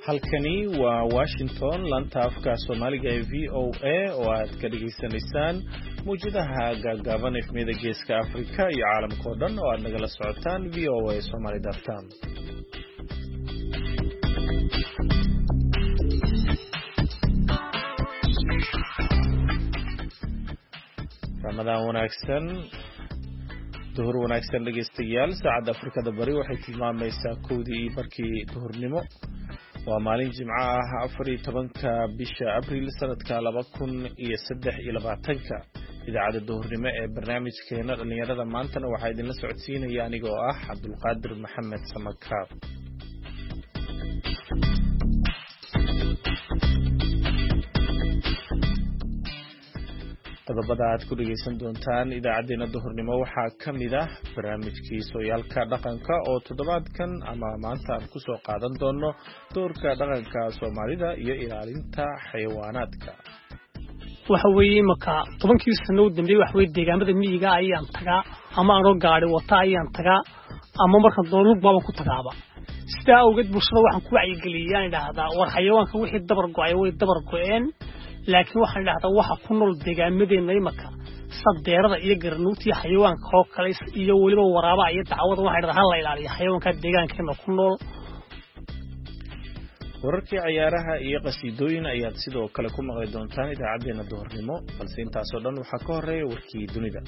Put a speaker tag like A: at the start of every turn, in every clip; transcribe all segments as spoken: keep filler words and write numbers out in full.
A: halkani waa Washington lanta afka Soomaaliga ee V O A oo aad ka dhageysanaysaan muujadaha gaagaaban ee meeda geeska Afrika iyo caalamka oo dhan oo aad nagala socotaan V O A Somali dot com. Ramadan wanaagsan duhur wanaagsan dhageystayaal saacada Afrikada bari waxay tilmaamaysaa kowdii barkii duhurnimo waa maalin Jimco ah afar iyo tobanka bisha Abriil sanadka laba kun iyo saddex iyo labaatanka idaacada duhurnimo ee barnaamijkeena dhalinyarada maantana waxaa idinla socodsiinaya anigoo ah Cabdulqaadir Maxamed Samakaab. qodobada aad ku dhageysan doontaan idaacadeena duhurnimo waxaa kamid ah barnaamijkii sooyaalka dhaqanka oo toddobaadkan ama maanta aan kusoo qaadan doono doorka dhaqanka Soomaalida iyo ilaalinta xayawaanaadka.
B: waxa weeye marka tobankii sano u dambeeyay wax weey deegaamada miyiga ayaan tagaa ama aan gaari wata ayaan tagaa ama marka doonul baba ku tagaaba sida awgeed bulshada waxaan ku wacyigeliyay idhaahdaa war xayawaanka wixii dabar go'ay way dabar go'een laakiin waxaan idhaahdaa waxa ku nool deegaamadeenna imaka sadeerada iyo garnuutii xayawaanka oo kale iyo waliba waraaba iyo dacwada waxa idhaahdaa la ilaaliyo xayawaanka deegaankeena ku nool.
A: wararkii ciyaaraha iyo qasiidooyin ayaad sidoo kale ku maqli doontaan idaacadeena duhurnimo balse intaas oo dhan waxaa ka horeeya warkii dunida.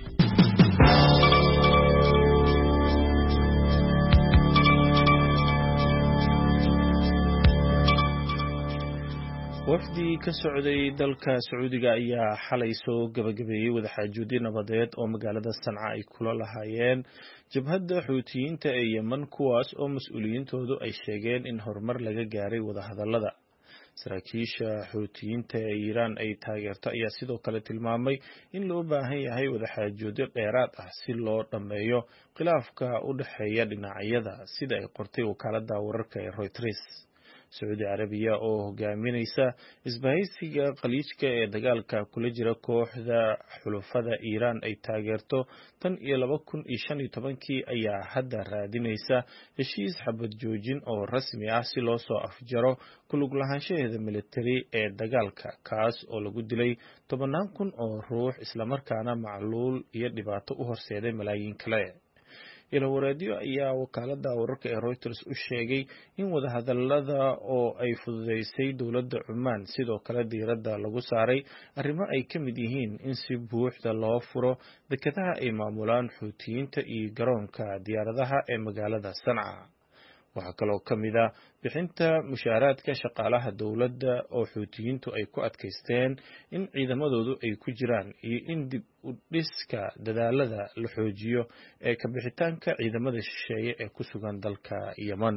A: wafdi ka socday dalka Sacuudiga ayaa xalay soo gabagabeeyay wadaxaajoodin nabadeed oo magaalada Sanca ay kula lahaayeen jabhadda Xuutiyiinta ee Yemen kuwaas oo mas'uuliyiintoodu ay sheegeen in horumar laga gaaray wadahadallada. saraakiisha Xuutiyiinta ee Iiraan ay taageerto ayaa sidoo kale tilmaamay in loo baahan yahay wadaxaajoodyo dheeraad ah si loo dhameeyo khilaafka u dhaxeeya dhinacyada sida ay qortay wakaaladda wararka ee Reuters. Saudi Arabia oo hogaaminaysa isbahaysiga qaliijka ee dagaalka kula jira kooxda xulafada Iiraan ay taageerto tan iyo laba kun iyo shan iyo tobankii ayaa hadda raadinaysa heshiis xabad joojin oo rasmi ah si loo soo afjaro ku lug lahaanshaheeda militari ee dagaalka kaas oo lagu dilay tobanaan kun oo ruux isla markaana macluul iyo dhibaato u horseeday malaayiin kale. ilawareedyo ayaa wakaaladda wararka ee Reuters u sheegay in wadahadallada oo ay fududeysay dowladda Cumaan sidoo kale diiradda lagu saaray arrimo ay ka mid yihiin in si buuxda loo furo dekedaha ay maamulaan Xuutiyiinta iyo garoonka diyaaradaha ee magaalada Sanca. waxaa kaloo ka mid ah bixinta mushaaraadka shaqaalaha dowladda oo Xuutiyiintu ay ku adkaysteen in ciidamadoodu ay ku jiraan iyo in dib u dhiska dadaalada la xoojiyo ee ka bixitaanka ciidamada shisheeye ee ku sugan dalka Yemen.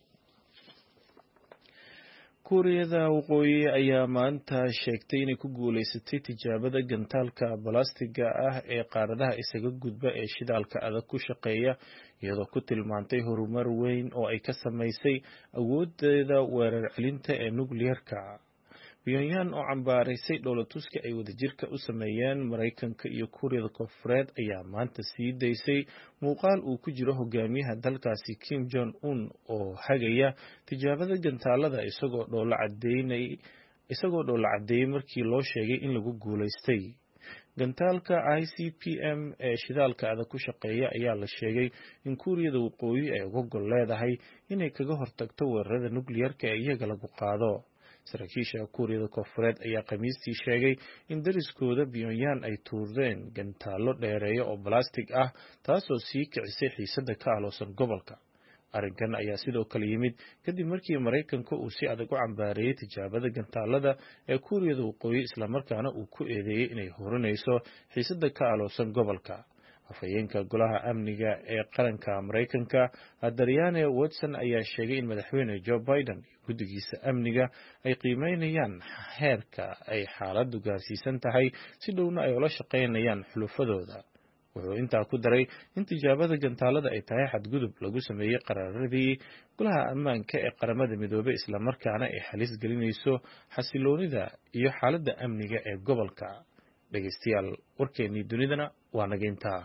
A: Kuuriyada Waqooyi ayaa maanta sheegtay inay ku guuleysatay tijaabada gantaalka balastiga ah ee qaaradaha isaga gudba ee shidaalka adag ku shaqeeya iyadoo ku tilmaantay horumar weyn oo ay ka samaysay awoodeeda weerar celinta ee nukliyeerka. Pyongyang oo cambaaraysay dowlatuska ay wadajirka u sameeyeen Mareykanka iyo Kuuriyada Koonfureed ayaa maanta sii daysay muuqaal uu ku jiro hogaamiyaha dalkaasi Kim Jong Un oo hagaya tijaabada gantaalada isagoo dhoola cadeynay isagoo dhoola cadeeyay markii loo sheegay in lagu guuleystay. gantaalka I C P M ee shidaalka adag ku shaqeeya ayaa la sheegay in Kuuriyada Waqooyi ay uga gol leedahay inay kaga hortagto weerarada nukliyeerka ee iyaga lagu qaado. saraakiisha Kuuriyada Koonfureed ayaa Khamiistii sheegay in dariskooda Pyongyang ay tuureen gantaalo dheereeya oo plastic ah taasoo sii kicisay xiisadda ka aloosan gobolka. arrinkan ayaa sidoo kale yimid kadib markii Mareykanka uu si adag u cambaareeyay tijaabada gantaalada ee Kuuriyada Waqooyi isla markaana uu ku eedeeyay inay horinayso xiisadda ka aloosan gobolka. afhayeenka golaha amniga ee qaranka Mareykanka Adrienne Watson ayaa sheegay in madaxweyne Joe Biden iyo guddigiisa amniga ay qiimeynayaan heerka ay xaaladdu gaarsiisan tahay si dhowna ay ula shaqeynayaan xulufadooda. wuxuu intaa ku daray in tijaabada gantaalada ay tahay xadgudub lagu sameeyay qaraaradii golaha ammaanka ee qaramada midoobay isla markaana ay halis gelinayso xasiloonida iyo xaaladda amniga ee gobolka. dhageystayaal warkeennii dunidana waa naga intaa.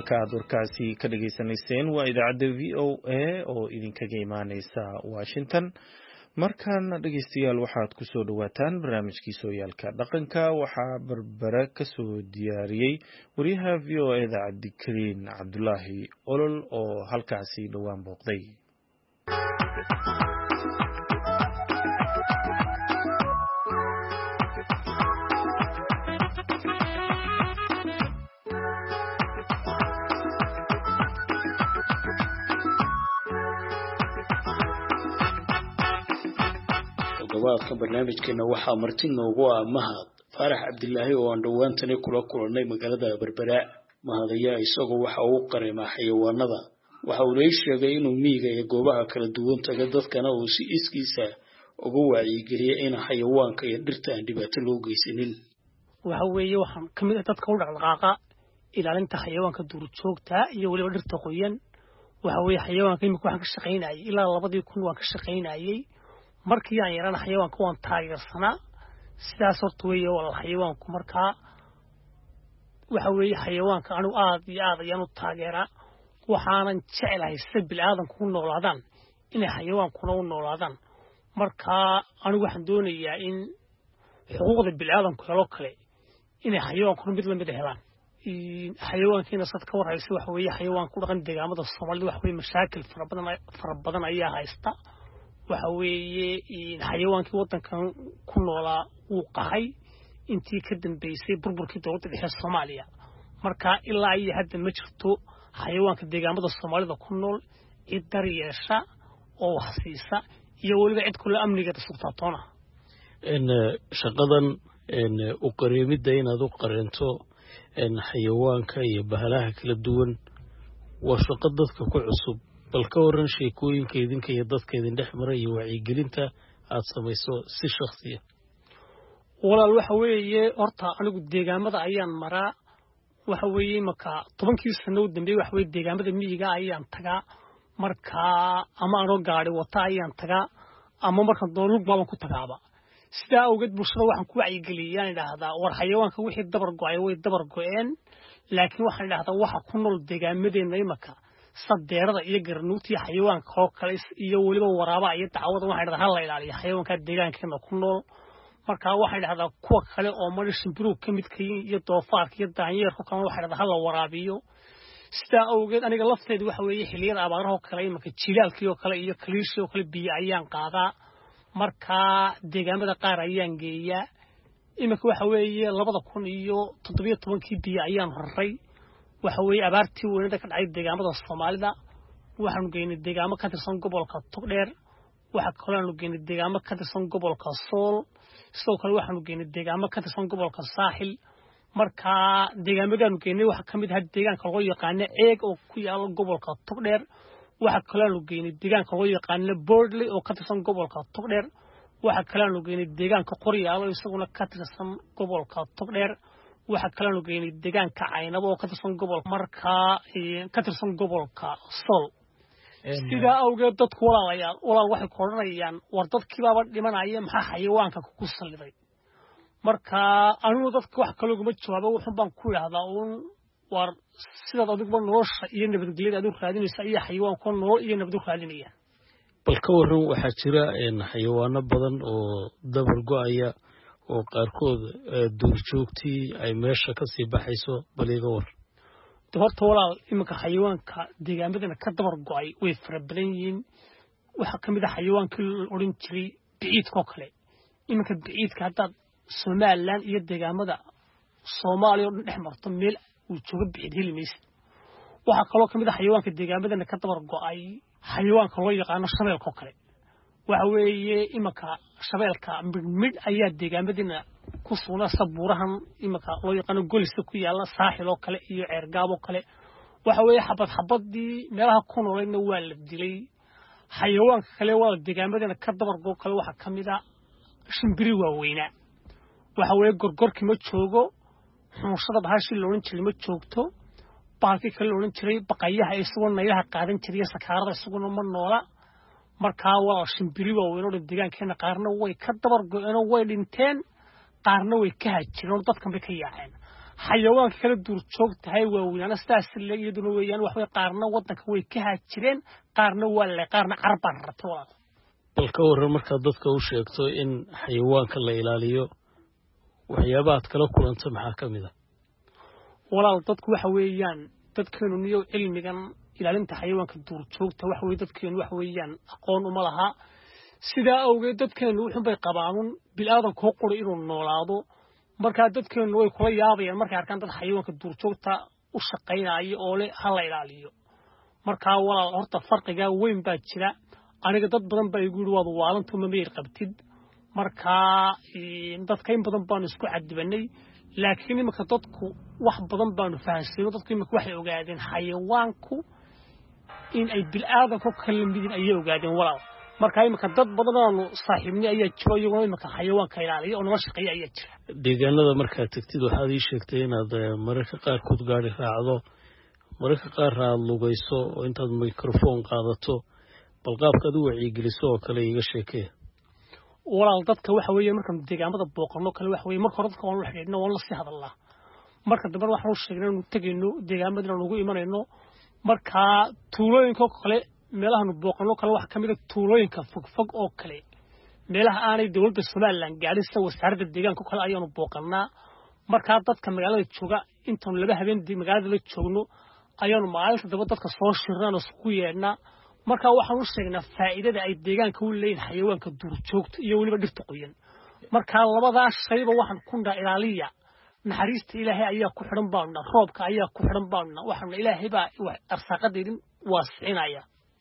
A: halka aad warkaasi ka dhageysanayseen waa idaacadda v o a oo idinkaga imaaneysa Washington. markaan dhegeystayaal waxaad ku soo dhawaataan barnaamijkii sooyaalka dhaqanka waxaa barbara ka soo diyaariyey wariyaha v o a da Cabdikariin Cabdulaahi Olol oo halkaasi dhawaan booqday.
C: ka barnaamijkeena waxaa marti noogu ah Mahad Faarax Cabdilaahi oo aan dhawaantani kula kulannay magaalada Berbera. Mahad ayaa isagoo waxa uu qareemaa xayawaanada waxa uu leeyahay sheegay inuu miyiga iyo goobaha kala duwan taga dadkana uu si iskiisa uga wacyigeliyay in xayawaanka iyo dhirta aan dhibaato loo geysanin.
B: waxa weeye waxaan kamid ah dadka u dhaqdhaqaaqa ilaalinta xayawaanka duurjoogta iyo waliba dhirta qoyan. waxa weeye xayawaanka imika waxaan ka shaqeynayay ilaa labadii kun waan ka shaqeynayay. markii aan yaraan xayawaanka waan taageersanaa sidaas horta weeye walaal xayawaanku markaa waxa weeye xayawaanka anigu aad iyo aad ayaan u taageeraa waxaanan jecelahay sida bilaadanku u noolaadaan inay xayawaankuna u noolaadaan. markaa anigu waxaan doonayaa in xuquuqda bilaadanku helo kale inay xayawaankuna mid lamid helaan. xayawaankiina sad ka warhaysa waxa weeye xayawaanka u dhaqan deegaamada Soomaalida waxa weeye mashaakil fara badan fara badan ayaa haysta. waxa weeye xayawaankii wadankan ku noolaa uu qahay intii ka dambeysay burburkii dowladda dhexe Soomaaliya. marka ilaa ay hadda ma jirto xayawaanka deegaamada Soomaalida ku nool cid daryeesha oo wax siisa iyo waliba cid kula amniga sugtaatoona.
C: in shaqadan in u qareemida inaad u qareento in xayawaanka iyo bahalaha kala duwan waa shaqo dadka ku cusub. bal ka waran sheekooyinka idinka iyo dadka idin dhex maray iyo wacyigelinta aad samayso si shakhsi ah.
B: walaal waxa weeye horta anigu deegaamada ayaan maraa waxa weeye marka tobankii sano u dambeeyay waxa weeye deegaamada miyiga ayaan tagaa markaa ama anoo gaari wata ayaan tagaa ama marka doolug baan ku tagaaba. sidaa awgeed bulshada waxaan ku wacyigeliyaan idhaahdaa war xayawaanka wixii dabar go'ay way dabar go'een laakiin waxaan idhaahdaa waxa ku nool deegaamadeenna imaka sadeerada iyo garnuuti xayawaanka oo kale iyo waliba waraaba iyo dacwada waxay dhahdaa la ilaaliyo xayawaanka deegaankeena ku nool. marka waxay dhahdaa kuwa kale oo madashin biru kamid ka iyo doofaarka iyo daanyeerka kale waxay dhahdaa la waraabiyo. sidaa awgeed aniga lafteedu waxa weeye xilliyada abaaraha kale imaka jilaalkii oo kale iyo kaliishii oo kale biyo ayaan qaadaa marka deegaamada qaar ayaan geeyaa. imaka waxa weeye labada kun iyo toddoba iyo toban kii biyo ayaan raray waxa weeye abaartii weynada ka dhacay deegaamada Soomaalida waxaanu geynay deegaamo ka tirsan gobolka Togdheer waxa kale aanu geynay deegaamo ka tirsan gobolka Sool sidoo kale waxaanu geynay deegaamo ka tirsan gobolka Saaxil. marka deegaamadaanu geynay waxa kamid ah deegaanka loo yaqaan Eeg oo ku yaal gobolka Togdheer waxa kale aanu geynay deegaanka loo yaqaan Boordley oo ka tirsan gobolka Togdheer waxa kale aanu geynay deegaanka Qoryaalo isaguna ka tirsan gobolka Togdheer waxa kale aanu geynay deegaanka Caynabo oo ka tirsan gobolka markaa ka tirsan gobolka Sool. sidaa awgeed dadku walaalayaal walaal waxay koranayaan war dadkii baaba dhimanaya maxaa xayawaanka ku saliday. marka anigu dadka wax kale uga jawaabo wuxuu baan ku yiraahdaa uun war sidaad adigba nolosha iyo nabadgelyada aad u raadinaysa iyo xayawaanka nolol iyo nabad u raadinaya.
C: bal ka waran waxaa jira in xayawaano badan oo dabar go'aya oo qaarkood duurjoogtii ay meesha ka sii baxayso bal iga war.
B: horta walaal imika xayawaanka deegaamadana ka dabar go'ay way fara badan yihiin. waxa kamid ah xayawaankii la oran jiray biciidka kale imika biciidka hadda Soomaaliland iyo deegaamada Soomaaliya oo dhex marto meel uu joogo biciid helimaysa. waxa kaloo kamid ah xayawaanka deegaamadana ka dabar go'ay xayawaanka loo yaqaan shabeelka kale waxa weeye imika shabeelka mid ayaa deegaamadina ku suuna sabuurahan imika loo yaqaan golista ku yaala Saaxil oo kale iyo Ceergaabo kale waxa weeye xabad xabadii meelaha ku noolayna waa la dilay. xayawaanka kale waa deegaamadina ka dabar go'ay kale waxa kamid ah shimbiri waaweyna waxa weeye gorgorki ma joogo xunshada bahashi la oran jiray ma joogto baalki kale la oran jiray baqayaha isagoo naylaha qaadan jiray sakaarada isaguna ma noola. markaa waa shimbiri waaweyn oo deegaankeena qaarna way ka dabar go'een oo way dhinteen qaarna way ka hajireen dadkan bay ka yaaceen. xayawaanka kala duur joogtahay waaweynana sidaas la iyaduna weeyaan wax way qaarna wadanka way ka haajireen qaarna waa la qaarna carban rabto walaal
D: bal ka waran marka dadka u sheegto in xayawaanka la ilaaliyo waxyaabaha kala kulanta maxaa kamid ah
B: walaal dadku waxa weeyaan dadkeenu niyo cilmigan ilaalinta xayawaanka duur joogta wax way dadkeenu wax weeyaan aqoon uma laha sida awgeed dadkeenu wuxuu bay qabaan bil aadan ku qori inuu noolaado marka dadkeenu way kula yaabayaan marka arkaan dad xayawaanka duur joogta u shaqeynaayo oo leh hal ilaaliyo marka walaal horta farqiga weyn baa jira aniga dad badan baa igu yiraahdo waalantu ma meeyr qabtid marka dadka in badan baan isku cadibanay laakiin imika dadku wax badan baan fahansiino dadku imika waxay ogaadeen xayawaanku in ay bil aadan ku kala midin ay ogaadeen walaal marka imika dad badan oo saaxiibnimo ayaa jiro iyagoo imika xayawaanka ilaaliyo oo nolosha shaqeeya ayaa jira
D: deegaanada marka tagtid waxaad ii sheegtay inaad mararka qaar ku gaari raacdo mararka qaar aad lugayso oo intaad microphone qaadato bal qaabka aad u wacyi-geliso oo kale iga sheekay
B: walaal dadka waxa weeye marka deegaamada booqano kale waxa weeye marka dadka waan la xiriirno waan la sii hadalnaa marka dambe waxaan u sheegnay inuu tagayno deegaamada lagu imanayno marka tuulooyinka kale meelaha booqano kale wax kamid ah tuulooyinka fogfog oo kale meelaha aanay dawladda Soomaaliland gaarin sida wasaaradda deegaanka kale ayaanu booqanaa marka dadka magaalada jooga intaan laba habeen magaalada la joogno ayaanu maalinta daba dadka soo shirnaan isku yeedna marka waxaan u sheegnaa faa'iidada ay deegaanka u leeyahay xayawaanka duur joogta iyo waliba dhirta qoyan marka labadaas shayba waxaan ku dhaa ilaaliya naxariista Ilaahay ayaa ku xiran baana roobka ayaa ku xiran baana waxaan Ilaahay baa arsaaqadeedin waasicinaya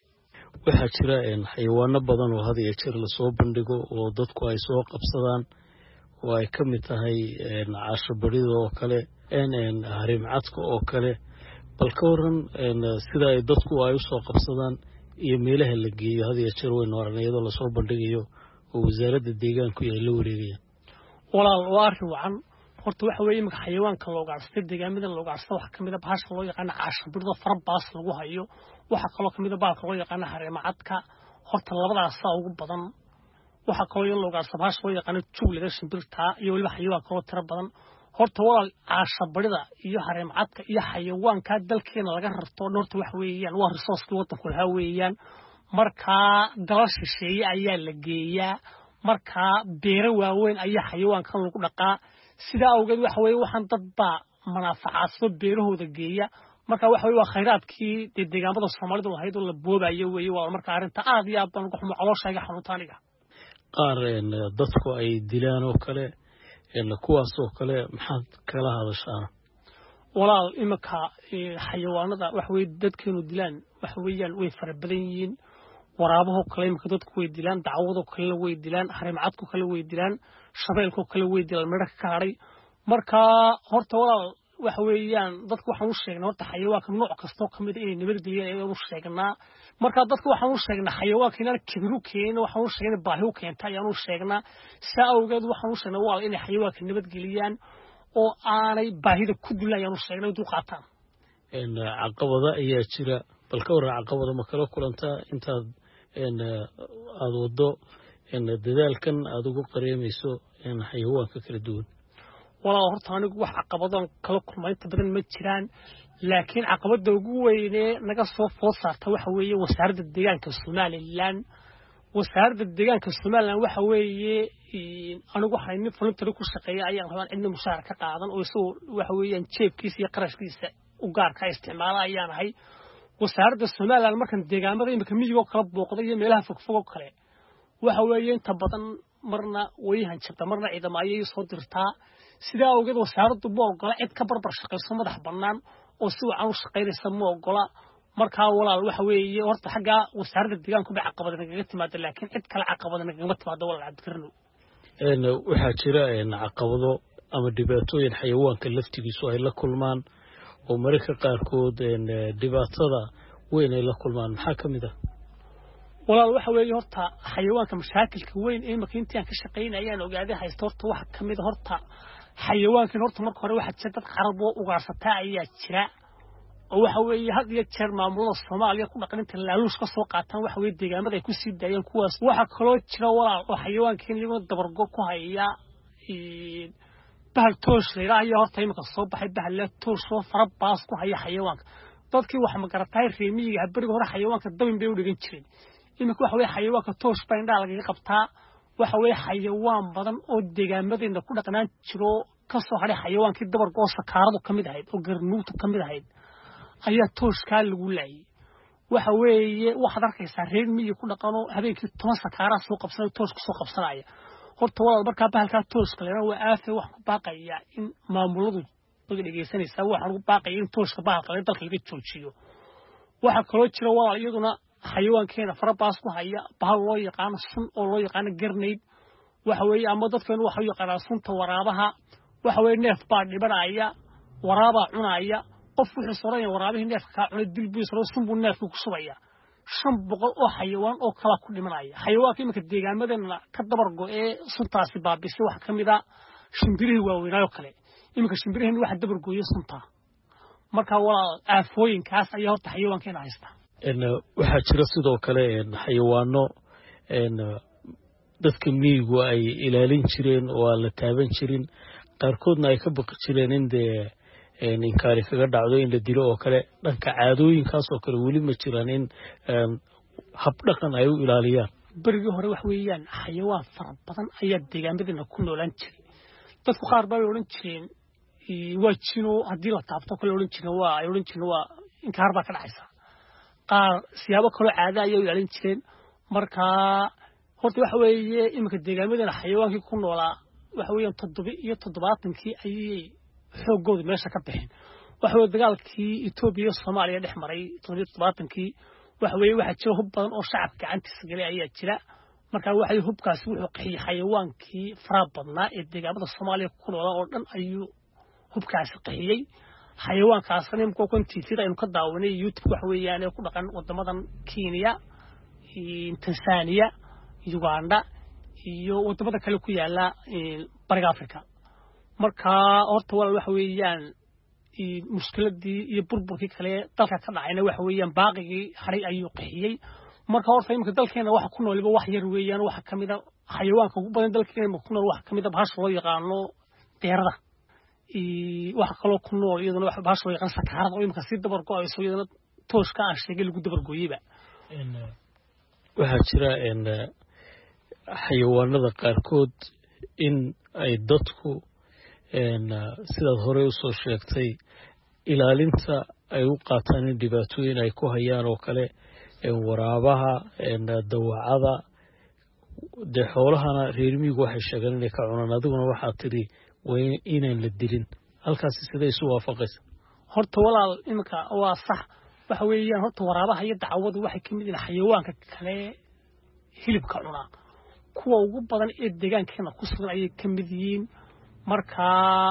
D: waxa jira in xayawaano badan oo had iyo jeer la soo bandhigo oo dadku ay soo qabsadaan oo ay ka mid tahay caasho barida oo kale een harimcadka oo kale bal ka waran sida ay dadku ay u soo qabsadaan iyo meelaha la geeyo had iyo jeer weyn waranayado la soo bandhigayo oo wasaaradda deegaanku ay la wareegayaan
B: walaal waa arrin wacan horta waxa weeye marka xayawaanka loo gaarsiyo deegaamada loo gaarsiyo waxa kamid ah bahasha loo yaqaan caasho barida farabaas lagu hayo waxa kale oo kamid ah baalka loo yaqaan harimcadka horta labadaas ugu badan waxa kale oo loo gaarsiyo bahasha loo yaqaan juuliga shimbirta iyo waliba xayawaanka oo tiro badan horta walaal caasho barida iyo harimcadka iyo xayawaanka dalkeena laga rarto horta wax weeyaan waa resource wadanku laha weeyaan marka dalasha shay ayaa la geeyaa marka beero waaweyn ayaa xayawaankan lagu dhaqaa sida awgeed waxa weeye waxaan dad baa manaafacaadso beerahooda geeya marka waxa weeye waa khayraadkii deegaamada Soomaalidu lahayd oo la boobayo weeye waa marka arinta aad iyo aad baan ugu xumo calooshayga xanuuntaaniga
D: qaar dadku ay dilaan oo kale in kuwaas oo kale maxaad kala hadashaan
B: walaal imaka xayawaanada wax weey dadkeenu dilaan wax weeyaan way farabadan yihiin waraabaha kale imaka dadku way dilaan dacwado kale way dilaan harimcadku kale way dilaan shabeelku kale way dilaan midhaha ka haray marka horta walaal wax weeyaan dadku waxaan u sheegnaa horta xayawaanka nooc kasto kamid ah inay nabad geliyaan ayaan u sheegnaa marka dadku waxaan u sheegnaa xayawaanka inaan kibiru keenin waxaan u sheegnaa baahi u keenta ayaan u sheegnaa saawgeed waxaan u sheegnaa walaal inay xayawaanka nabad geliyaan oo aanay baahida ku dilayaan u sheegnay dul qaataan
D: in caqabada ayaa jira bal ka waran caqabada ma kala kulanta intaad in aad wado in dadaalkan aad ugu qareemayso in xayawaanka kala duwan
B: walaal horta anigu wax caqabado kala kulmay inta badan ma jiraan laakiin caqabada ugu weyn ee naga soo food saarta waxa weeye wasaaradda deegaanka Soomaaliland wasaaradda deegaanka Soomaaliland waxa weeye anigu waxaan in voluntary ku shaqeeyaa ayaan rabaa in mushaar ka qaadan oo soo waxa weeyaan jeebkiisa iyo qarashkiisa u gaar ka isticmaala ayaan ahay wasaaradda Soomaaliland markan deegaamada imika miyiga kala booqday iyo meelaha fogfog kale waxa weeye inta badan marna way hanjabta marna ciidamo ayay soo dirtaa sida awgeed wasaaraddu ma ogola cid ka barbar shaqeyso madax bannaan oo si wacan u shaqeynaysa ma ogola marka walaal waxa weeye horta xagga wasaaradda deegaanku bay caqabad naga timaado laakiin cid kale caqabad naga timaado walaal Cabdikarno
D: een waxa jira in caqabado ama dhibaatooyin xayawaanka laftigiisu ay la kulmaan oo mararka qaarkood in dhibaatada weyn ay la kulmaan maxaa kamid ah
B: walaal waxa weeye horta xayawaanka mashaakilka weyn ee makiintii aan ka shaqeynayaan ogaaday haysto horta waxa kamid horta xayawaankan horta marka hore waxa jira dad qarab oo ugaarsataa ayaa jira oo waxa weeye had iyo jeer maamulada Soomaaliya ku dhaqan inta laaluush ka soo qaataan waxa weeye deegaamada ay ku sii daayeen kuwaas waxa kaloo jira walaal oo xayawaankan liiba dabargo ku haya bahal toosh leeyahay ayaa horta imika soo baxay bahal la toosh oo fara baas ku haya xayawaanka dadkii wax ma garatay reemiga bariga hore xayawaanka dabin bay u dhigan jireen imika waxa way xayawaanka toosh baa indha laga qabtaa waxa way xayawaan badan oo deegaamadeena ku dhaqnaan jiro ka soo haray xayawaankii dabar goos sakaaradu kamid ahayd oo garnuutu kamid ahayd ayaa tooshka lagu laayay waxa weeye waxa arkaysaa reer miyi ku dhaqano habeenkii toban sakaara soo qabsanay toosh ku soo qabsanaya horta walaal marka bahalka tooshka leeyahay waa aafay wax ku baaqaya in maamuladu uga dhageysanaysa waxa lagu baaqaya in tooshka bahalka la dalka laga joojiyo waxa kaloo jira walaal iyaduna xayawaankeena fara baas ku haya bahal loo yaqaan sun oo loo yaqaan garneyd waxa weeye ama dadkeenu waxa u yaqaan sunta waraabaha waxa weeye neef baa dhibanaya waraaba cunaya qof wuxuu sooraya waraabihi neefka ka cunay dilbu soo sunbu neefku ku subaya shan boqol oo xayawaan oo kala ku dhimanaya xayawaanka imika deegaamadeena ka dabar go'ee suntaasi baabisay wax kamida shimbirihii waaweynaayo kale imika shimbirihii waxa dabar gooyay sunta marka walaal aafooyinkaas ayaa horta xayawaankeena haysta
D: in waxa jira sidoo kale in xayawaano in dadka miyigu ay ilaalin jireen oo la taaban jirin qaarkoodna ay ka baqi jireen in de in inkaari kaga dhacdo in la dilo oo kale dhanka caadooyinkaas oo kale weli ma jiraan in hab dhaqan ay u ilaaliyaan
B: barigi hore wax weeyaan xayawaan fara badan ayaa deegaamadeena ku noolaan jiray dadku qaar baa oran jireen waa jino hadii la taabto kale oran jireen waa ay oran jireen waa inkaar baa ka dhacaysa qaar siyaabo kale caada ay u ilaalin jireen marka horta waxa weeye imika deegaamadeena xayawaankii ku noolaa waxa weeyaan toddoba iyo toddobaatankii ayay xoogooda meesha ka bixin waxa weeye dagaalkii Itoobiya Soomaaliya dhex maray toddoba iyo toddobaatankii waxa weeye waxa jira hub badan oo shacabka gacantiisa galay ayaa jira marka waxa hubkaasi wuxuu qixiyay xayawaankii fara badnaa ee deegaamada Soomaaliya ku noolaa oo dhan ayuu hubkaasi qixiyay xayawaankaasna imka ku tiifida inuu ka daawanay YouTube waxa weeyaan ee ku dhaqan wadamadan Kenya Tanzania Uganda iyo wadamada kale ku yaala bariga Afrika marka horta walaal waxa weeyaan ee mushkiladii iyo burburkii kale dalka ka dhacayna waxa weeyaan baaqigii xaray ayuu qixiyay marka horta imka dalkeena waxa ku noolba wax yar weeyaan waxa kamida xayawaanka ugu badan dalkeena ku nool waxa kamida bahasha loo yaqaano deerada ee waxa kale ku nool iyaduna waxa bahasha loo yaqaan sakaarada oo imka si dabar go'ayso iyaduna tooshka ah sheegay lagu dabar gooyayba
D: in waxa jira in xayawaanada qaarkood in ay dadku in sidaad hore u soo sheegtay ilaalinta ay u qaataan in dhibaatooyin ay ku hayaan oo kale in waraabaha in dawacada de xoolahana reer miyigu waxay sheegaan inay ka cunaan adiguna waxaa tiri waa inaan la dilin halkaas sidee isu waafaqaysa
B: horta walaal imka waa sax waxa weeyaan horta waraabaha iyo dacwadu waxay kamid yihiin xayawaanka kale hilibka cunaa kuwa ugu badan ee deegaankeena ku sugan ayay kamid yihiin marka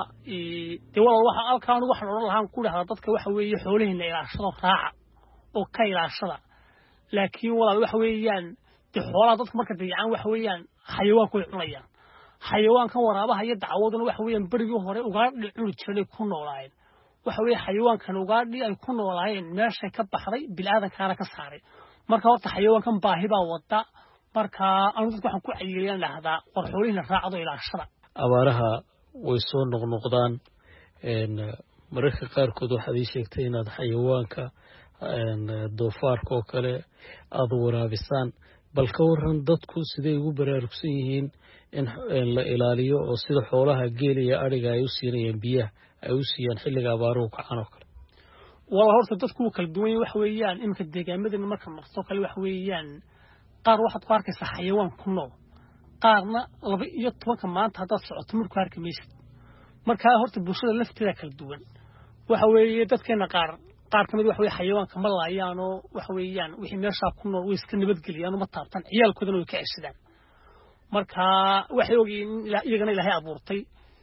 B: ee walaal waxa alkaan waxaan oran lahaan ku dhahaa dadka waxa weeye xoolaheena ilaashado raaca oo ka ilaashada laakiin walaal waxa weeyaan de xoolaha dadka marka deegaan waxa weeyaan xayawaanku ay cunayaan xayawaankan waraabaha iyo dacwaduna waxa weeyaan barigii hore ugaadhi cuni jiray ku noolaayeen waxa weeye xayawaankan ugaadhi ay ku noolaayeen meesha ka baxday bilaadankaana ka saaray marka horta xayawaankan baahi baa wada marka anu dadku waxaan ku cayiliyaan lahdaa war xoolihiina raacdo ilaashada
D: abaaraha way soo noqnoqdaan een mararka qaarkood waxaad ii sheegtay inaad xayawaanka een doofaarka oo kale aad waraabisaan bal ka waran dadku sidee ugu baraarugsan yihiin in la ilaaliyo oo sida xoolaha geela iyo ariga ay u siinayaan biyaha ay u siiyaan xilliga abaaruhu kacaan oo kale
B: wala horta dadku kala duwan wax weeyaan imka deegaamadeena marka marto kale wax weeyaan qaar waxaad ku arkaysaa xayawaan ku nool qaarna laba iyo tobanka maanta haddaad socoto markuu arki maysid marka horta bulshada lafteeda kala duwan waxa weeye dadkeena qaar qaar kamid wax weey xayawaanka ma laayaan oo wax weeyaan wixii meesha ku nool way iska nabadgeliyaan ma taabtan ciyaalkoodana way ka cessadaan marka waxay ogeen iyagana ilaahay abuurtay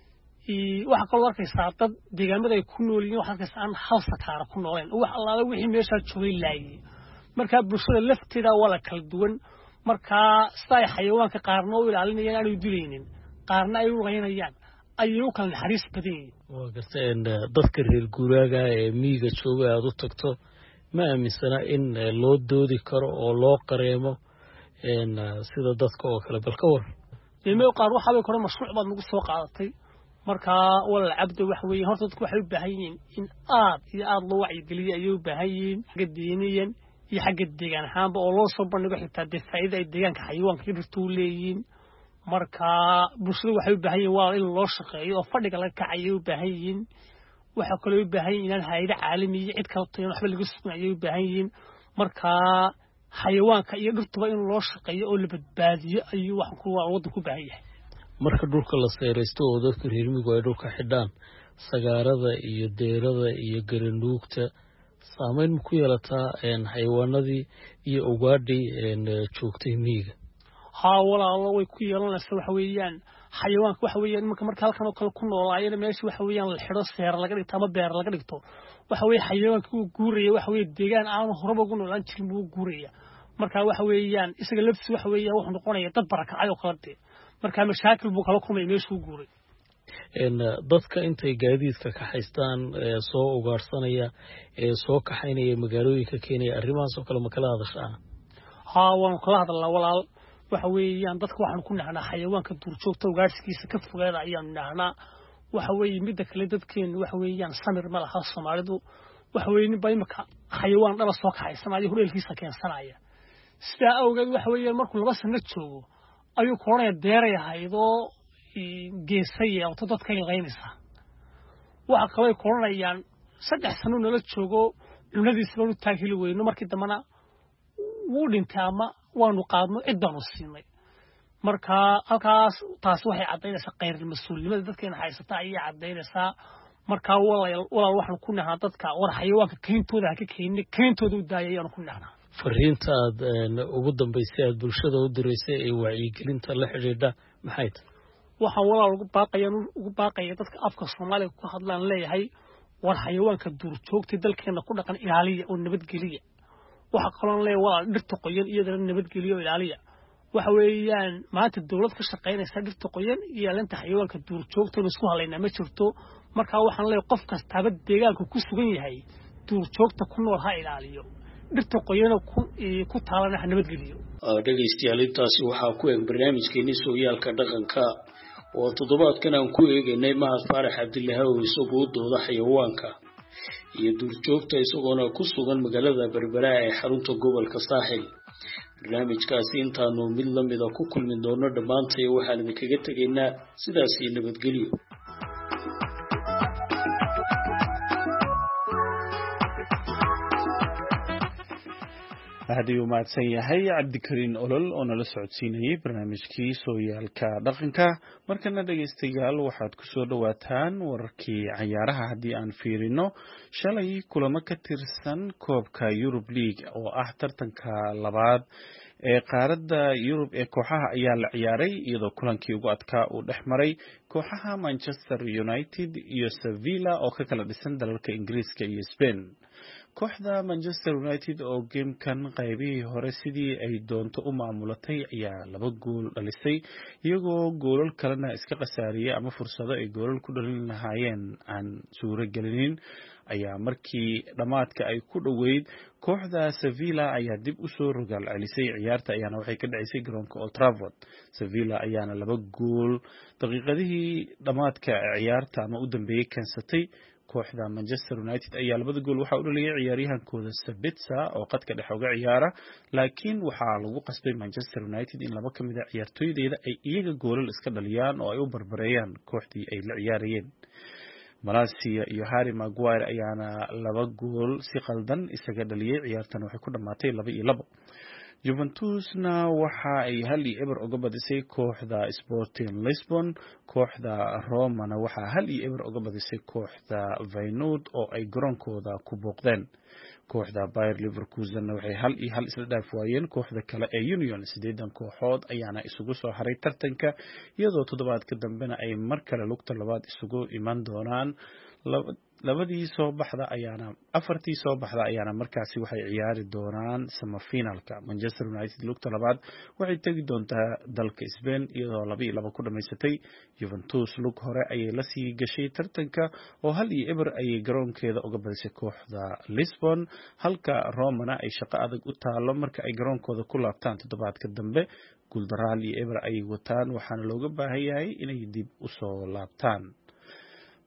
B: ee waxa kale arkaysaa dad deegaamada ay ku nool yihiin waxa arkaysaa aan hal sakaara ku nooleen wax allaala wixii meesha joogay laayay marka bulshada lafteeda wala kala duwan marka say xayawaanka qaarna oo ilaalinayaan aan u dilaynin qaarna ay u qaynayaan ayuu kala naxariis badan
D: waa garteen dadka reer guuraaga ee miyiga jooga aad u tagto ma aaminsana in loo doodi karo oo loo qareemo in sida dadka oo kale bal ka war
B: deemeeyo qaar waxa ay koro mashruuc baad nagu soo qaadatay marka wal cabdo wax weeye horta dadku waxay u baahan yihiin in aad iyo aad loo wacyi geliyo ayuu u baahan yihiin gadiiniyan iyo xagga deegaan ahaanba oo loo soo bandhigo xitaa dee faa'iido ay deegaanka xayawaanka ka dhirtu leeyihiin marka bulshadu waxay u baahan yihiin waa in loo shaqeeyo oo fadhiga laga kacayo u baahan yihiin waxa kale oo u baahan yihiin inaan hay'ado caalami iyo cid kale oo waxba laga sugnayo u baahan yihiin marka xayawaanka iyo dhirtuba in loo shaqeeyo oo la badbaadiyo ayuu wax ku wada ku baahan yahay
D: marka dhulka la seeraysto oo dadka reer miyigu ay dhulka xidhaan sagaarada iyo deerada iyo garanuugta saameyn ku yeelataa xayawaanadii iyo ugaadhii joogtay miyiga
B: haa walaalo way ku yeelanaysaa waxa weeyaan xayawaanka waxa weeyaan marka marka halkan oo kale ku noolaayeen meesha waxa weeyaan la xidho seer laga dhigto ama beer laga dhigto waxa weey xayawaanka uu guuraya waxa weey deegaan aan horaba ugu noolaan jirin buu guuraya marka waxa weeyaan isaga laftiisa waxa weeyaan wuxuu noqonayaa dad barakacay oo kala dhig marka mashaakil buu kala kulmay meeshuu guuray
D: een dadka intay gaadiidka ka haystaan soo ugaarsanaya ee soo kaxaynaya magaalooyinka Kenya arrimahaas oo kale ma kala hadashaan
B: haa waan kala hadalnaa walaal waxa weeyaan dadka waxaan ku nahnaa xayawaanka duurjoogta ugaarsigiisa ka fogaada ayaan nahnaa waxa weeye midda kale dadkeen waxa weeyaan samir ma laha Soomaalidu waxa weeyeen bay imka xayawaan dhala soo kaxaysanaya hureelkiisa keensanaya sida awgeed waxa weeyaan markuu laba sano joogo ayuu koonaya deeray haydoo geesay oo dadka ilaynaysa waxa kale ay koonayaan saddex sano nala joogo cunadiisa loo taagili weyno markii dambana wuu dhintay ama waanu qaadno cidaanu siinay marka halkaas taas waxay cadeynaysaa qeyr mas'uulnimada dadkeena haysata ayay cadeynaysaa marka walaal walaal waxaan ku nahaa dadka war xayawaanka keentooda ka keenay keentooda u daayayaan ku nahnaa
D: fariinta aad ugu dambeysay aad bulshada u direysay ee wacyigelinta la xiriirta maxay tahay
B: waxaan walaal ugu baaqayaan ugu baaqaya dadka afka Soomaaliga ku hadlaan leeyahay war xayawaanka duurjoogta dalkeena ku dhaqan ilaaliya oo nabadgeliya waxa kaloon leeyahay walaal dhirta qoyan iyadana nabadgeliyo ilaaliya waxa weeyaan maanta dawlad ka shaqeynaysa dhirta qoyan iyo ilaalinta xayawaanka duurjoogta isku haleynaa ma jirto marka waxaan leeyahay qof kasta deegaanka ku sugan yahay duurjoogta ku nool ha ilaaliyo dhirta qoyan ku taalana nabadgeliyo
C: dhageystayaal intaasi waxaa ku eeg barnaamijkeennii sooyaalka dhaqanka oo toddobaadkan aan ku eegaynay Mahad Faarax Cabdilaahi oo isagoo dooda xayawaanka iyo duurjoogta isagoona ku sugan magaalada Berbera ee xarunta gobolka Saaxil barnaamijkaasi intaanu mid la mid ah ku kulmin doono dhamaantay waxaan idinkaga tegaynaa sidaas iyo nabadgelyo
A: hadii uu maadsan yahay Cabdikariin Olol oo nala socodsiinayay barnaamijkii sooyaalka dhaqanka markana dhageystayaal waxaad ku soo dhawaataan wararkii ciyaaraha hadii aan fiirino shalay kulamo ka tirsan koobka Europe League oo ah tartanka labaad ee qaaradda Europe ee kooxaha ayaa la ciyaaray iyadoo kulankii ugu adkaa uu dhexmaray kooxaha Manchester United iyo Sevilla oo ka kala dhisan dalalka Ingiriiska iyo Spain kooxda Manchester United oo gamekan qaybihii hore sidii ay doonto u maamulatay ayaa laba gool dhalisay iyagoo goolal kalena iska qasaariyay ama fursado ay goolal ku dhalin lahaayeen aan suuro gelinin ayaa markii dhamaadka ay ku dhaweyd kooxda Sevilla ayaa dib u soo rogaal celisay ciyaarta ayaana waxay ka dhacisay garoonka Old Trafford Sevilla ayaana laba gool daqiiqadihii dhamaadka ciyaarta ama u dambeeyay kansatay kooxda Manchester United ayaa labada gool waxa uu dhaliyay ciyaaryahankooda Sabitzer oo qadka dhexe uga ciyaara laakiin waxa lagu qasbay Manchester United in laba kamid ah ciyaartooydeeda ay iyaga goolal iska dhaliyaan oo ay u barbareeyaan kooxdii ay la ciyaarayeen Malaysia iyo Harry Maguire ayaana laba gool si qaldan isaga dhaliyay ciyaartan waxay ku dhamaatay laba iyo laba Juventusna waxa ay hal iyo eber uga badisay kooxda Sporting Lisbon kooxda Romana waxa hal iyo eber uga badisay kooxda Feyenoord oo ay garoonkooda ku booqdeen kooxda Bayer Leverkusen waxay hal iyo hal isla dhaaf waayeen kooxda kale ee Union sideedan kooxood ayaana isugu soo haray tartanka iyadoo toddobaadka dambena ay mar kale lugta labaad isugu iman doonaan labadii soo baxda ayaana afartii soo baxda ayaana markaasi waxay ciyaari doonaan semifinalka Manchester United lugta labaad waxay tagi doontaa dalka Spain iyadoo laba iyo laba ku dhameysatay Juventus lug hore ayay la sii gashay tartanka oo hal iyo eber ayay garoonkeeda uga badisay kooxda Lisbon halka Romana ay shaqo adag u taalo marka ay garoonkooda ku laabtaan toddobaadka dambe guuldaraal iyo eber ayay wataan waxaana looga baahan yahay inay dib u soo laabtaan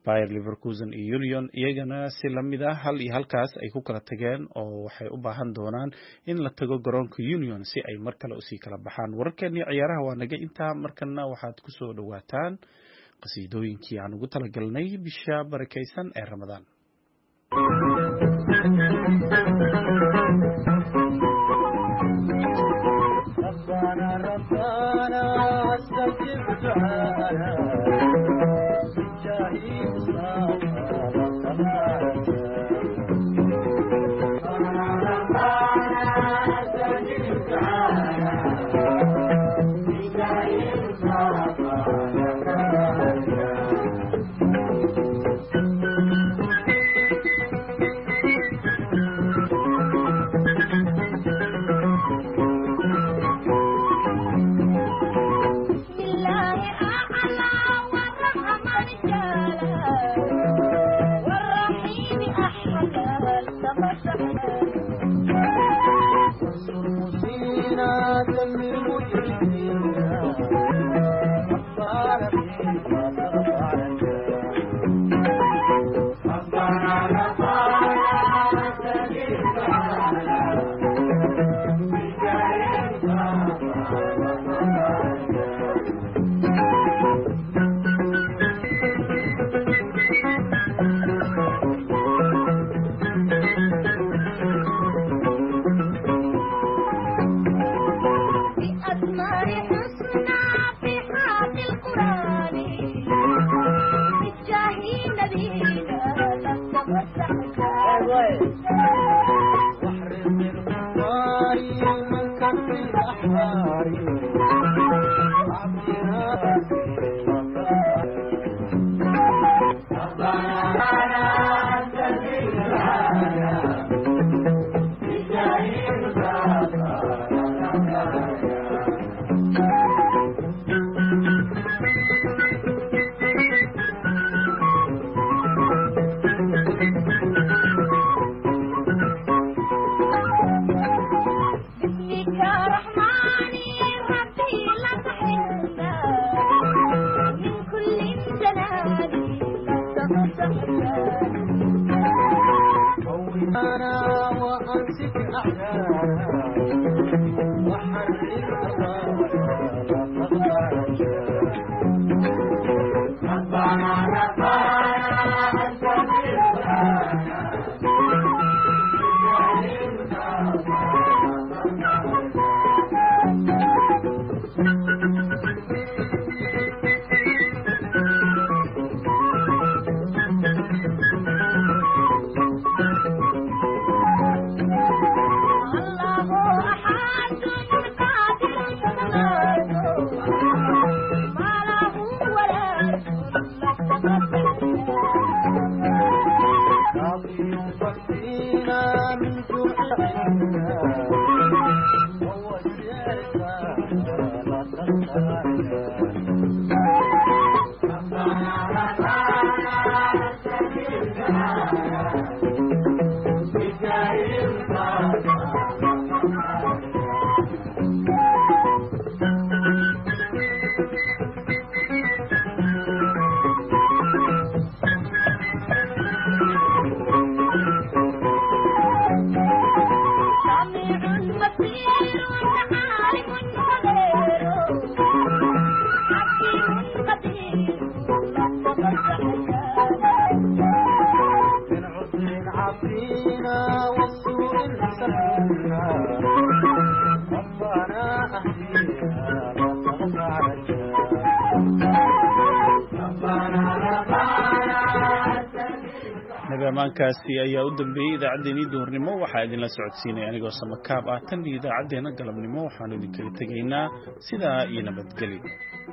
A: Bayer Leverkusen iyo Union iyagana si lamid ah hal iyo halkaas ay ku kala tageen oo waxay u baahan doonaan in la tago garoonka Union si ay mar kale usii kala baxaan. Wararkeennii ciyaaraha waa naga intaa, markana waxaad ku soo dhawaataan qasiidooyinkii aan ugu talagalnay bisha barakaysan ee Ramadaan.
E: ربنا ربنا استجب دعانا بجاه مصطفى وصلاة ربنا ربنا استجب دعانا بجاه مصطفى
A: nagamaankaasi ayaa u dambeeyay idaacaddeenii duhurnimo. waxaa idinla socodsiinaya anigoo samakaab ah. tan iyo idaacaddeenna galabnimo waxaanu idinkaga tegaynaa sidaa iyo nabadgelyo.